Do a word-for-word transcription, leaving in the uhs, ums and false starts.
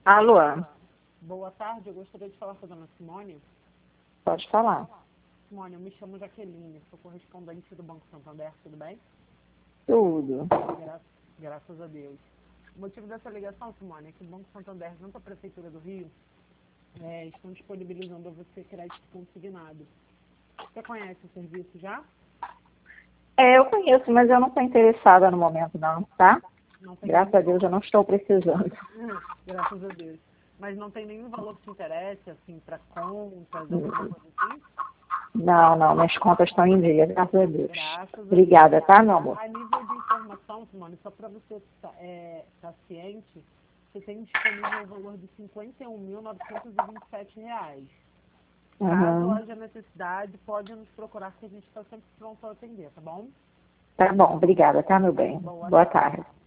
Alô, Boa tarde, eu gostaria de falar com a dona Simone. pode falar. Simone, eu me chamo Jaqueline, sou correspondente do Banco Santander, tudo bem? Tudo. Gra graças a Deus. O motivo dessa ligação, Simone, é que o Banco Santander, junto à Prefeitura do Rio, é, estão disponibilizando a você crédito consignado. Você conhece o serviço já? É, eu conheço, mas eu não estou interessada no momento não, tá? Não tem Graças nenhum a Deus eu valor. não estou precisando. Graças a Deus. Mas não tem nenhum valor que te interesse, assim, para compras, alguma coisa assim? Não, não, minhas contas estão em dia, graças a Deus. Graças a Deus. Obrigada, tá, meu amor? A nível de informação, Simone, só para você estar é, tá ciente, você tem disponível o valor de cinquenta e um mil novecentos e vinte e sete reais. Caso Uhum. haja necessidade, pode nos procurar que a gente está sempre pronto a atender, tá bom? Tá bom, obrigada, tá, meu bem? Boa Boa tarde. tarde.